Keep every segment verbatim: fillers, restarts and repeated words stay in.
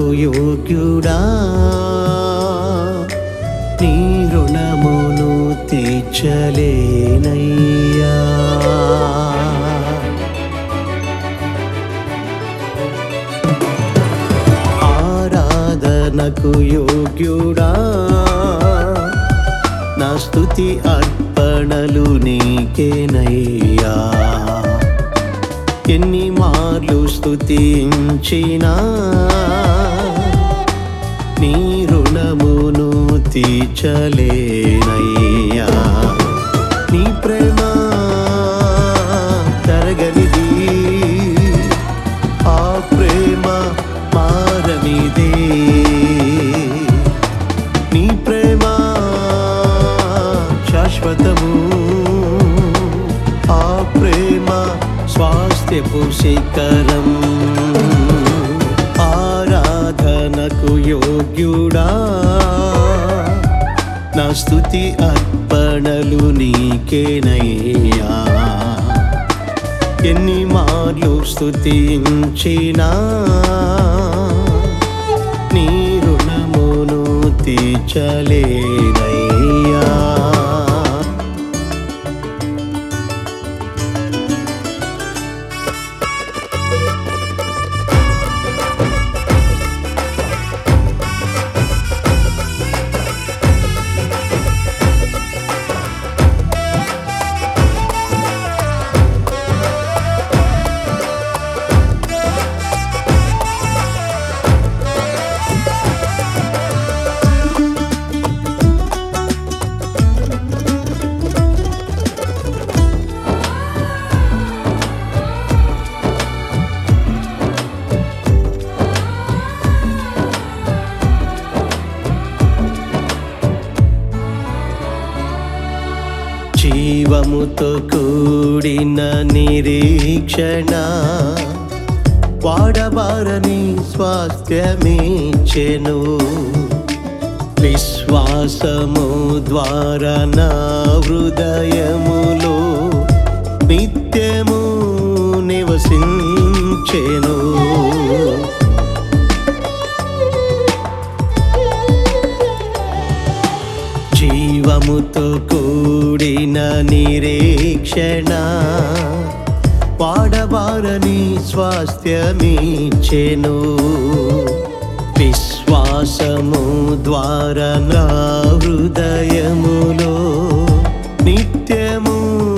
యోగ్యుడా, నీ రుణమును తీర్చలేనయ్యా. ఆరాధనకు యోగ్యుడా, నా స్తుతి అర్పణలు నీకేనయ్యా. ఎన్ని మార్లు స్తుతించినా నీ రుణమును తీర్చలేనయ్యా. నీ ప్రేమ తరగనిది, ఆ ప్రేమ మారనిదే. నీ ప్రేమ శాశ్వతము, ఆ ప్రేమ స్వాస్థ్యపు శిఖరం. ఆరాధనకు యోగ్యుడా, నా స్తుతి అర్పణలు నీకేనయ్యా. ఎన్ని మార్లు స్తుతించినా నీ రుణమును తీర్చలేనయ్యా. జీవముతో కూడిన నిరీక్షణ, వాడబారని స్వాస్థ్యమిచ్చెను. విశ్వాసము ద్వారా నా హృదయములో నిత్యము నివసించెను. జీవముతో కూడిన నిరీక్షణ, వాడబారని స్వాస్థ్యమిచ్చెను. విశ్వాసము ద్వారా నా హృదయములో నిత్యము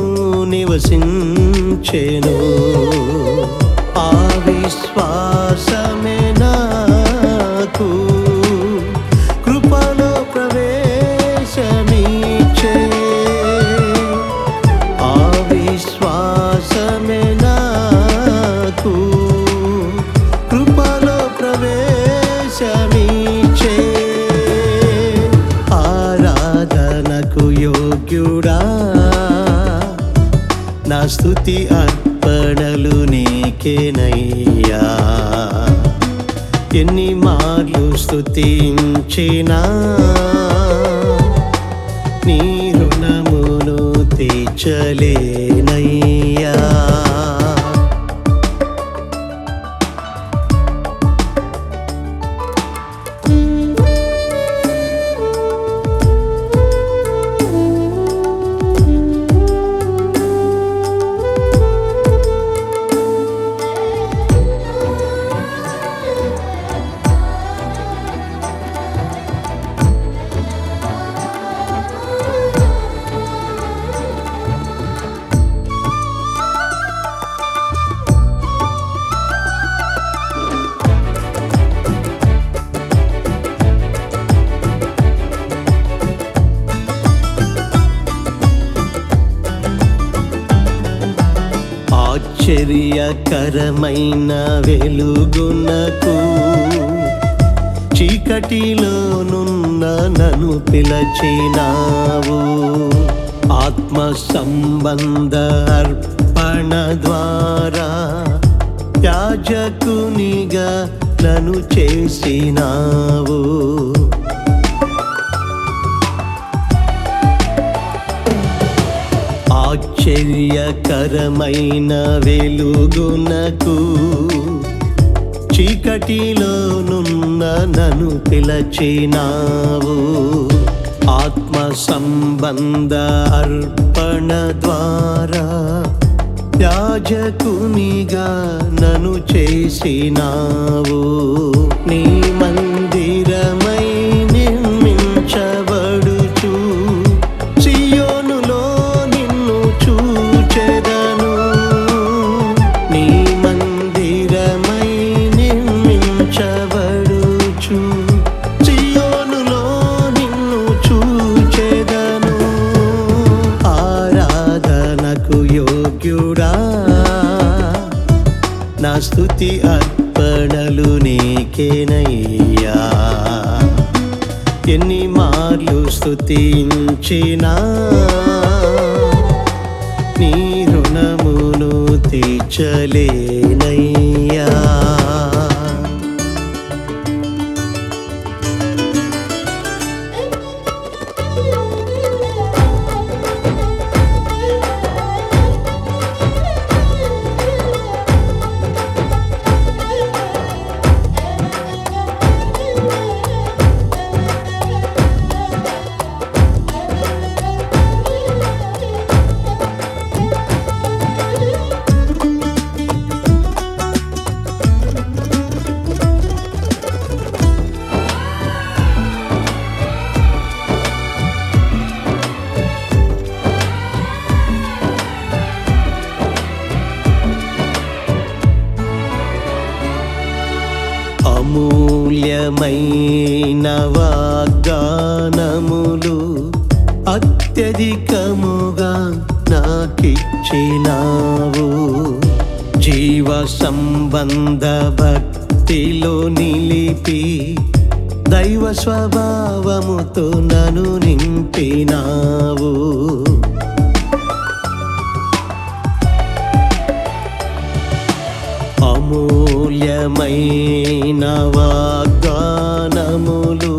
నివసించెను. ఆ విశ్వాసమే నాకు కృపలో ప్రవేశమిచ్చే. ఆ విశ్వాసమే నాకు కృపలో ప్రవేశమిచ్చే. ఆరాధనకు యోగ్యుడా, నా స్తుతి అర్పణలు నీకేనయ్యా. ఎన్ని మార్లు స్తుతించినా నీ రుణమును తీర్చలేనయ్యా. ఆశ్చర్యకరమైన వెలుగునకు చీకటిలోనున్న నన్ను పిలచినావు. ఆత్మ సంబంధ అర్పణ ద్వారా యాజకునిగా నన్ను చేసినావు. ఆశ్చర్యకరమైన వెలుగునకు చీకటిలోనున్న నన్ను పిలచినావు. ఆత్మ సంబంధ అర్పణ ద్వారా యాజకునిగా నన్ను చేసినావు. నీ మందిరమై నిర్మించబడుచు సియోనులో నిన్ను చూచెదను. నీ మందిరమై నిర్మించబడుచు సియోనులో నిన్ను చూచెదను. ఆరాధనకు యోగ్యుడా, నా స్తుతి అర్పణలు నీకేనయ్యా. ఎన్ని మార్లు స్తుతించినా నీ రుణమును తీర్చలేనయ్యా. అమూల్యమైన వాగ్దానములు అత్యధికముగా నాకిచ్చినావు. జీవ సంబంధ భక్తిలో నిలిపి దైవ స్వభావముతో నన్ను నింపినావు. అమూల్యమైన వాగ్దానములు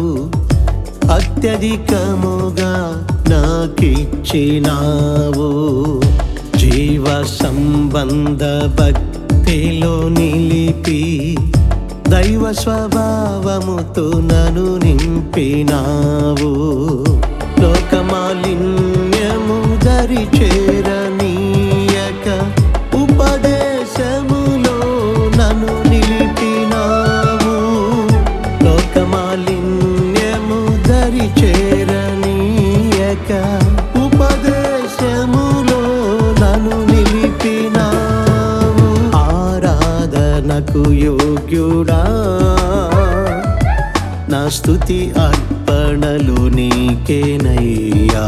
అత్యధికముగా నాకిచ్చినావు. జీవ సంబంధ భక్తిలో నిలిపి దైవ స్వభావముతో నన్ను నింపినావు. లోకమాలిన్యము దరి చేరనీయక ఉపదేశములో నన్ను నిలిపినావు. లోకమాలిన్యము దరి చేరనీయక ఉపదేశములో నన్ను నిలిపినావు. ఆరాధనకు యోగ్యుడా, నా స్తుతి అర్పణలు నీకేనయ్యా.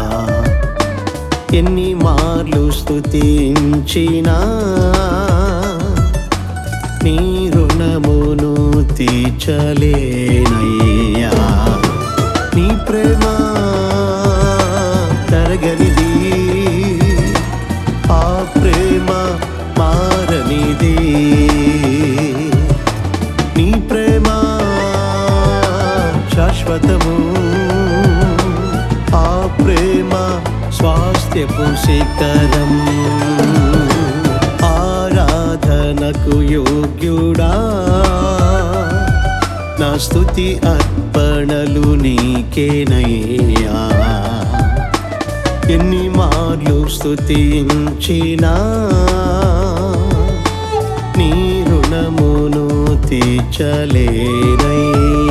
ఎన్ని మార్లు స్తుతించినా నీ రుణమును తీర్చలేనయ్యా. నీ ప్రేమ తరగనిది, ఆ ప్రేమ మారనిది. నీ ప్రేమ శాశ్వతము, ఆ ప్రేమ స్వాస్థ్యపు శిఖరం. ఆరాధనకు యోగ్యుడా, నా స్తుతి అర్పణలు నీకేనయ్యా. ఎన్ని మార్లు స్తుతించినా నీ రుణమును తీర్చలేనయ్యా.